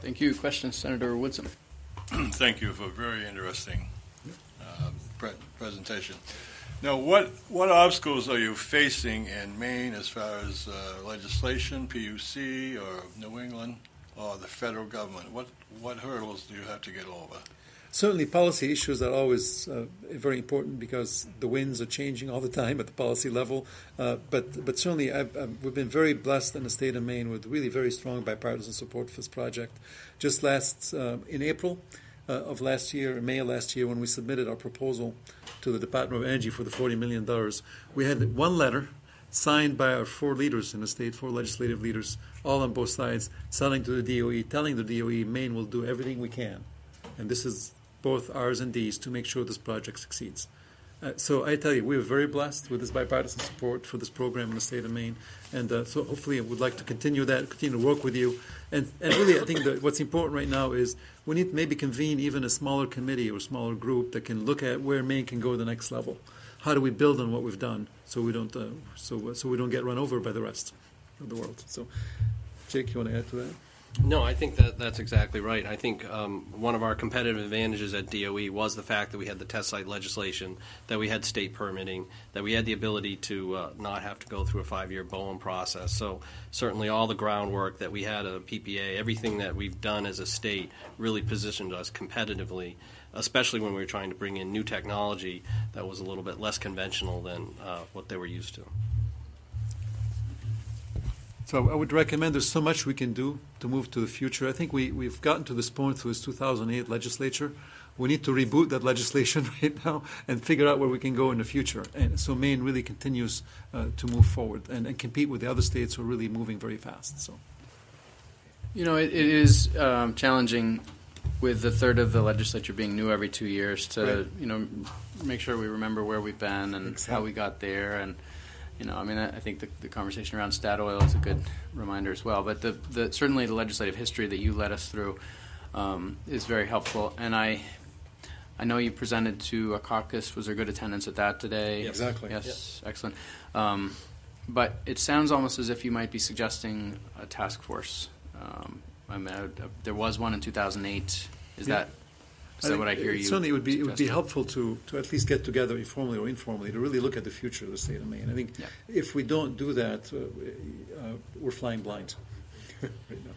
Thank you. Question, Senator Woodson. Thank you for a very interesting presentation. Now, what obstacles are you facing in Maine as far as legislation, PUC, or New England, or the federal government? What hurdles do you have to get over? Certainly, policy issues are always very important because the winds are changing all the time at the policy level. But certainly, we've been very blessed in the state of Maine with really very strong bipartisan support for this project. Just in April of last year, in May of last year, when we submitted our proposal to the Department of Energy for the $40 million, we had one letter signed by our 4 leaders in the state, 4 legislative leaders, all on both sides, telling the DOE, Maine will do everything we can. And this is both R's and D's to make sure this project succeeds. So I tell you, we were very blessed with this bipartisan support for this program in the state of Maine. And so hopefully I would like to continue to work with you. And really I think that what's important right now is we need to maybe convene even a smaller committee or smaller group that can look at where Maine can go to the next level. How do we build on what we've done so we don't so we don't get run over by the rest of the world? So, Jake, you want to add to that? No, I think that's exactly right. I think one of our competitive advantages at DOE was the fact that we had the test site legislation, that we had state permitting, that we had the ability to not have to go through a 5-year BOEM process. So certainly all the groundwork that we had a PPA, everything that we've done as a state really positioned us competitively, especially when we were trying to bring in new technology that was a little bit less conventional than what they were used to. So I would recommend there's so much we can do to move to the future. I think we've gotten to this point through this 2008 legislature. We need to reboot that legislation right now and figure out where we can go in the future. And so Maine really continues to move forward and compete with the other states who are really moving very fast. So, you know, it is challenging with a third of the legislature being new every 2 years to, make sure we remember where we've been and how we got there. And I think the conversation around Statoil is a good reminder as well. But certainly the legislative history that you led us through is very helpful. And I know you presented to a caucus. Was there good attendance at that today? Yes. Exactly. Yes, yep. Excellent. But it sounds almost as if you might be suggesting a task force. There was one in 2008. Is that what I hear you? Certainly, it would be helpful to at least get together informally or informally to really look at the future of the state of Maine. I think if we don't do that, we're flying blind right now.